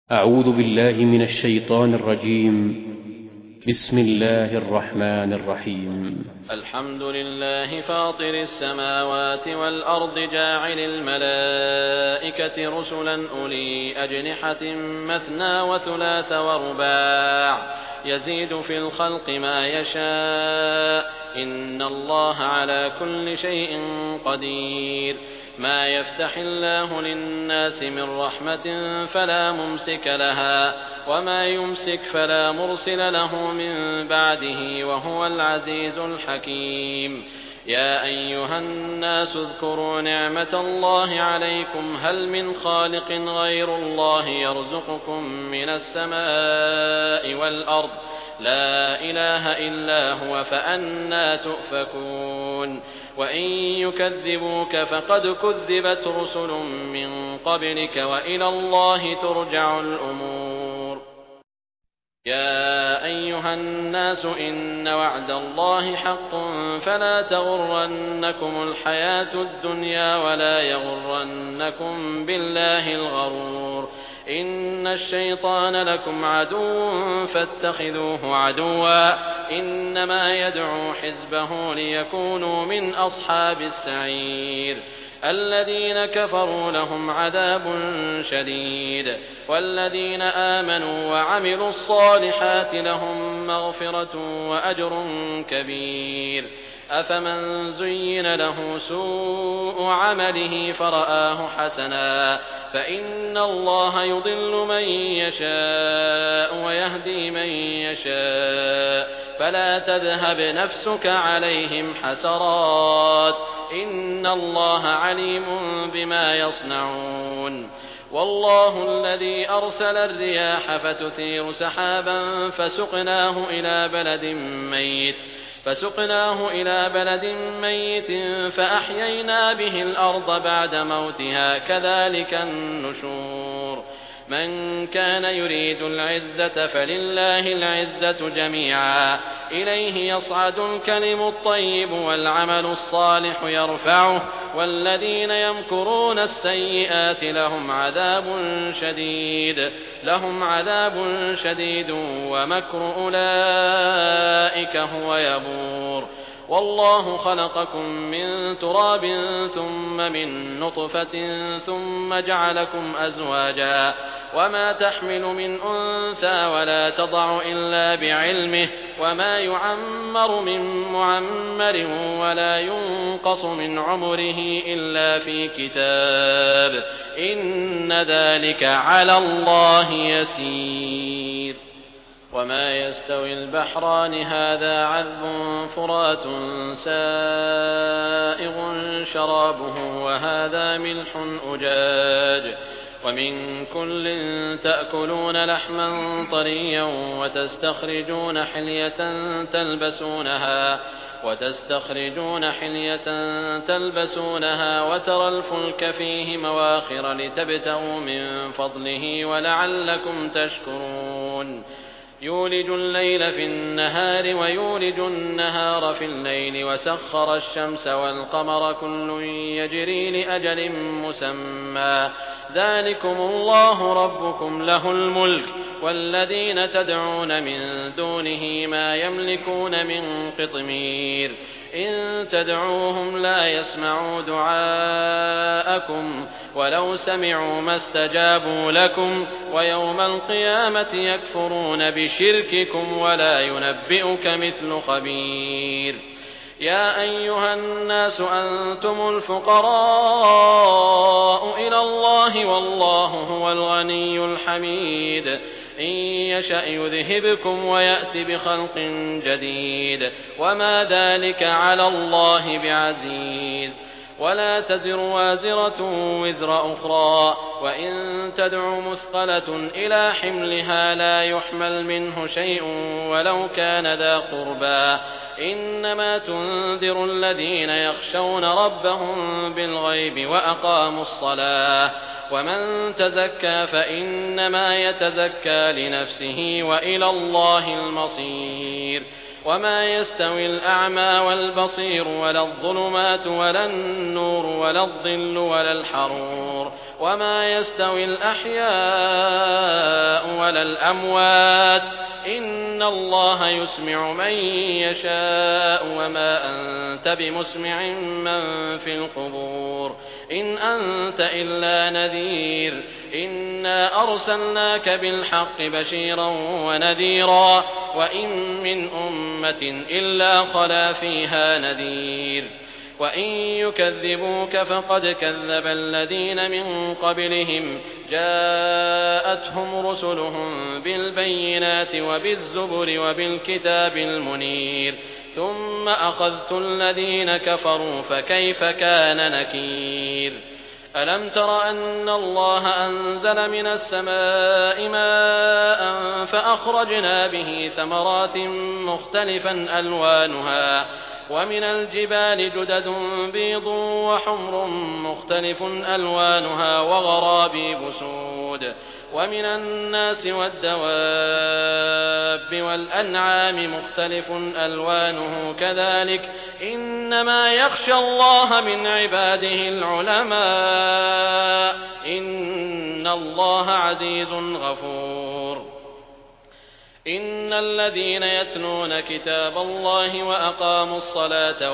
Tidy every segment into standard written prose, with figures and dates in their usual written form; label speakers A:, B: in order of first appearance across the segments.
A: أعوذ بالله من الشيطان الرجيم. بسم الله الرحمن الرحيم.
B: الحمد لله فاطر السماوات والأرض جاعل الملائكة رسلا أولي أجنحة مثنى وثلاث ورباع يزيد في الخلق ما يشاء إن الله على كل شيء قدير. ما يفتح الله للناس من رحمة فلا ممسك لها وما يمسك فلا مرسل له من بعده وهو العزيز الحكيم. يا أيها الناس اذكروا نعمة الله عليكم هل من خالق غير الله يرزقكم من السماء والأرض لا إله إلا هو فأنى تؤفكون. وإن يكذبوك فقد كذبت رسل من قبلك وإلى الله ترجع الأمور. يا أيها الناس إن وعد الله حق فلا تغرنكم الحياة الدنيا ولا يغرنكم بالله الغرور. إن الشيطان لكم عدو فاتخذوه عدوا إنما يدعو حزبه ليكونوا من أصحاب السعير. الذين كفروا لهم عذاب شديد والذين آمنوا وعملوا الصالحات لهم مغفرة وأجر كبير. أفمن زين له سوء عمله فرآه حسنا فإن الله يضل من يشاء ويهدي من يشاء فلا تذهب نفسك عليهم حسرات إن الله عليم بما يصنعون. والله الذي أرسل الرياح فتثير سحابا فسقناه إلى بلد ميت فأحيينا به الأرض بعد موتها كذلك النشور. من كان يريد العزة فلله العزة جميعا إليه يصعد الكلم الطيب والعمل الصالح يرفعه والذين يمكرون السيئات لهم عذاب شديد ومكر أولئك هو يبور. والله خلقكم من تراب ثم من نطفة ثم جعلكم أزواجا وما تحمل من أنثى ولا تضع إلا بعلمه وما يعمر من معمر ولا ينقص من عمره إلا في كتاب إن ذلك على الله يسير. وما يستوي البحران هذا عذب فرات سائغ شرابه وهذا ملح أجاج ومن كل تأكلون لحما طريا وتستخرجون حلية تلبسونها وترى الفلك فيه مواخر لتبتغوا من فضله ولعلكم تشكرون. يولج الليل في النهار ويولج النهار في الليل وسخر الشمس والقمر كل يجري لأجل مسمى ذلكم الله ربكم له الملك والذين تدعون من دونه ما يملكون من قطمير. إن تدعوهم لا يسمعوا دعاءكم ولو سمعوا ما استجابوا لكم ويوم القيامة يكفرون بشرككم ولا ينبئك مثل خبير. يا أيها الناس أنتم الفقراء إلى الله والله هو الغني الحميد. إن يشأ يذهبكم ويأت بخلق جديد وما ذلك على الله بعزيز. ولا تزر وازرة وزر أخرى وإن تدع مثقلة إلى حملها لا يحمل منه شيء ولو كان ذا قربى إنما تنذر الذين يخشون ربهم بالغيب وأقاموا الصلاة ومن تزكى فإنما يتزكى لنفسه وإلى الله المصير. وما يستوي الأعمى والبصير ولا الظلمات ولا النور ولا الظل ولا الحرور وما يستوي الأحياء على الأموات إن الله يسمع من يشاء وما أنت بمسمع من في القبور إن أنت إلا نذير إنا أرسلناك بالحق بشيرا ونذيرا وإن من أمة إلا خلا فيها نذير وإن يكذبوك فقد كذب الذين من قبلهم جاءتهم رسلهم بالبينات وبالزبر وبالكتاب المنير ثم أخذت الذين كفروا فكيف كان نكير ألم تر أن الله أنزل من السماء ماء فأخرجنا به ثمرات مختلفا ألوانها ومن الجبال جدد بيض وحمر مختلف ألوانها وغرابيب سود ومن الناس والدواب والأنعام مختلف ألوانه كذلك إنما يخشى الله من عباده العلماء إن الله عزيز غفور إن الذين يتلون كتاب الله وأقاموا الصلاة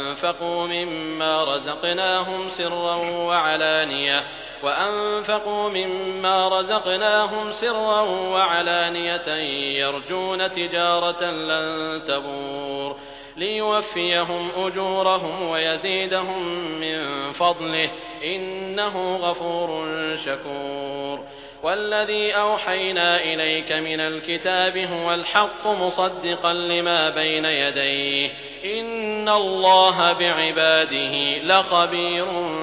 B: وأنفقوا مما رزقناهم سرا وعلانية يرجون تجارة لن تبور ليوفيهم أجورهم ويزيدهم من فضله إنه غفور شكور والذي أوحينا إليك من الكتاب هو الحق مصدقا لما بين يديه إن الله بعباده لخبير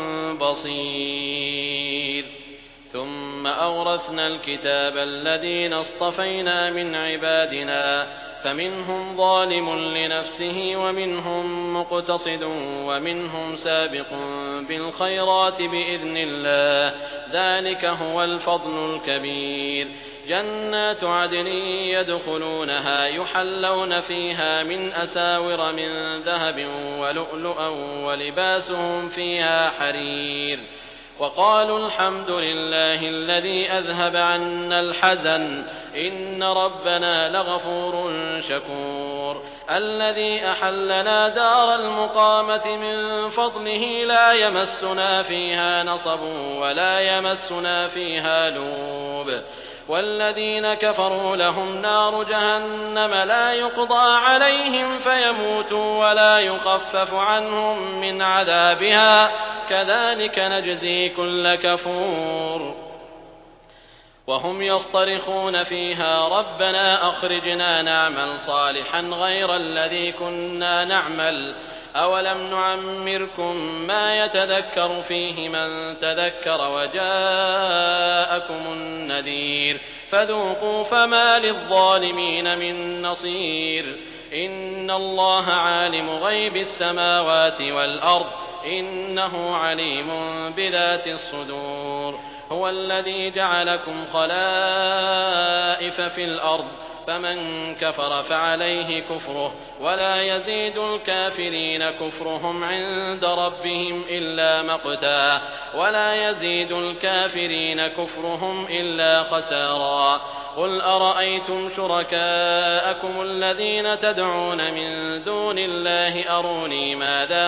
B: بصير ثم أورثنا الكتاب الذين اصطفينا من عبادنا فمنهم ظالم لنفسه ومنهم مقتصد ومنهم سابق بالخيرات بإذن الله ذلك هو الفضل الكبير جنات عدن يدخلونها يحلون فيها من أساور من ذهب ولؤلؤا ولباسهم فيها حرير وقالوا الحمد لله الذي أذهب عنا الحزن إن ربنا لغفور شكور الذي أحلنا دار المقامة من فضله لا يمسنا فيها نصب ولا يمسنا فيها لوب والذين كفروا لهم نار جهنم لا يقضى عليهم فيموتوا ولا يخفف عنهم من عذابها كذلك نجزي كل كفور وهم يصطرخون فيها ربنا أخرجنا نعمل صالحا غير الذي كنا نعمل أولم نعمركم ما يتذكر فيه من تذكر وجاءكم النذير فذوقوا فما للظالمين من نصير إن الله عالم غيب السماوات والأرض إنه عليم بذات الصدور هو الذي جعلكم خلائف في الأرض فمن كفر فعليه كفره ولا يزيد الكافرين كفرهم عند ربهم إلا مقتا ولا يزيد الكافرين كفرهم إلا خسارا قل أرأيتم شركاءكم الذين تدعون من دون الله أروني ماذا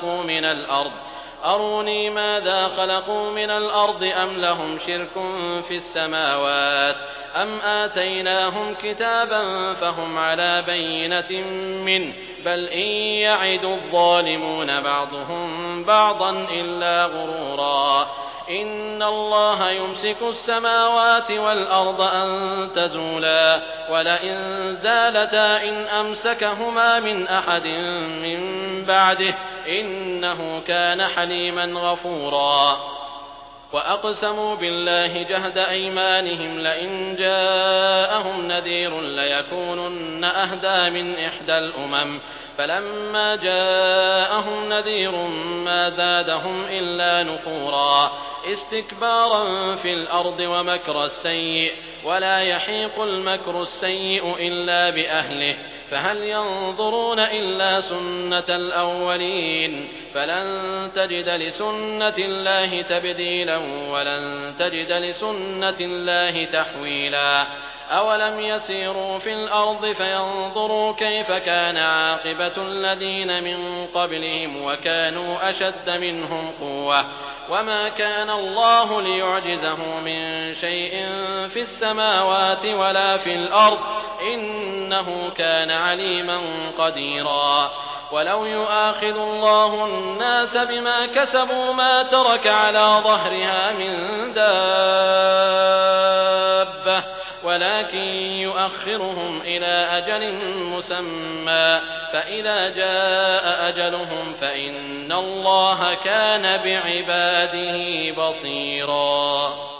B: خلقوا من الأرض أم لهم شرك في السماوات أم آتيناهم كتابا فهم على بينة منه بل إن يعد الظالمون بعضهم بعضا إلا غرورا إن الله يمسك السماوات والأرض أن تزولا ولئن زالتا إن أمسكهما من أحد من بعده إنه كان حليما غفورا وأقسموا بالله جهد أيمانهم لئن جاءهم نذير ليكونن أهدى من إحدى الأمم فلما جاءهم نذير ما زادهم إلا نفورا استكبارا في الأرض ومكر السيء ولا يحيق المكر السيء إلا بأهله فهل ينظرون إلا سنة الأولين فلن تجد لسنة الله تبديلا ولن تجد لسنة الله تحويلا أولم يسيروا في الأرض فينظروا كيف كان عاقبة الذين من قبلهم وكانوا أشد منهم قوة وما كان الله ليعجزه من شيء في السماوات ولا في الأرض إنه كان عليما قديرا ولو يؤاخذ الله الناس بما كسبوا ما ترك على ظهرها من دابة ولكن يؤخرهم إلى أجل مسمى فإذا جاء أجلهم فإن الله كان بعباده بصيرا